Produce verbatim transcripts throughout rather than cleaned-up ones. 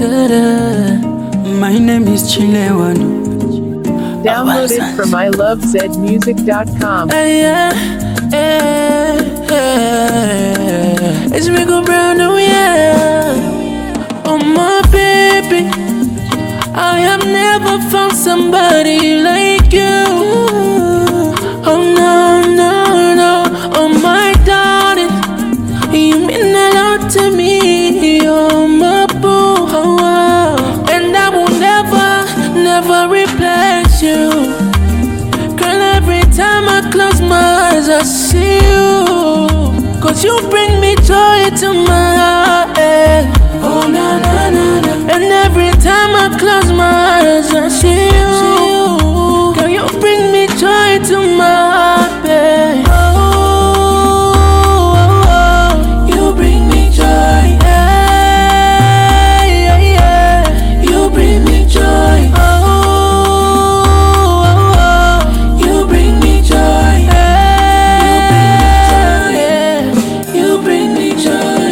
My name is Chilewano. Download it from I love zed music dot com. Hey, yeah, hey, hey. It's Rico Brown, oh yeah. Oh my baby, I have never found somebody like you. Oh no, no, no. Oh my darling, you mean a lot to me. Oh my boo, oh, oh. And I will never, never replace you. Girl, every time I close my eyes I see you. Cause you bring me joy to my heart, eh. Oh na na na na. And every time I close my eyes I see you. Girl, you bring me joy to my heart, eh. Oh, oh, oh. You bring me joy, yeah, yeah, yeah. You bring me joy. Oh, oh, oh. You bring me joy, yeah, you bring me joy.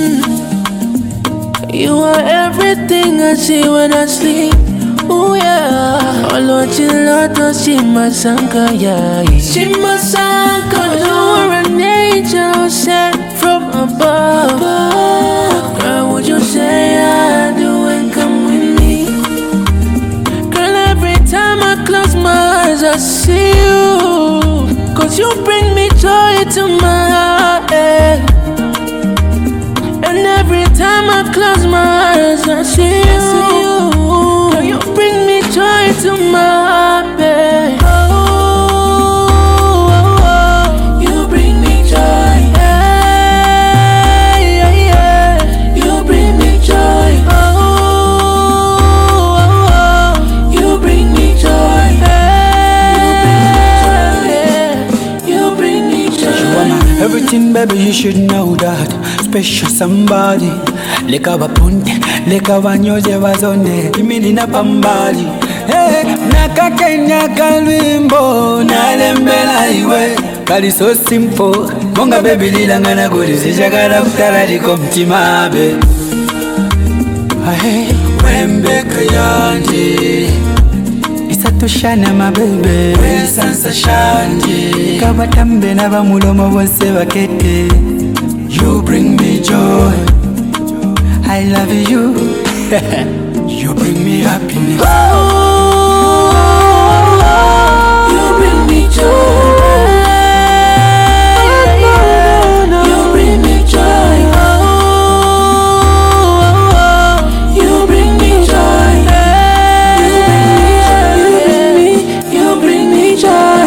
You are everything I see when I sleep. Oh yeah, all what you love, she masanka, yeah. She masanka, you are an angel sent from above. Girl, would you say I do and come with me? Girl, every time I close my eyes I see you. Cause you bring me joy to my heart, eh. And every time I close my eyes I see you. Girl, you bring me joy to my heart, babe. Oh, oh, oh. You bring me joy, yeah, yeah, yeah. You bring me joy. Oh, oh, oh. You bring me joy, yeah, you bring me joy. You are my everything, baby, you should know that. Special somebody, leka bapunte, leka wanyoze wazone, imini na pambali. Hey, nakakenya kalwimbo, nalembela iwe, kali so simple. Monga baby lilangana guli, sijagala kutarali komtima be. Hey, wembeka yanji, isatushana my baby, wesansa shanji, kabatambe na bamulomo bonse bakete. You bring me joy, I love you. You bring me happiness. Oh, you bring me joy. You bring me joy. Oh, you bring me joy. You bring me joy.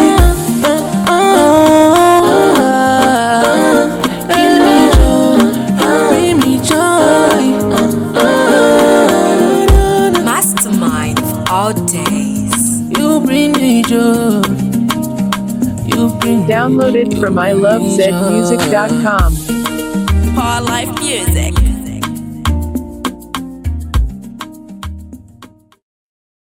All days. You bring me joy. You bring Download it from I love zed music dot com. Paul Life Music.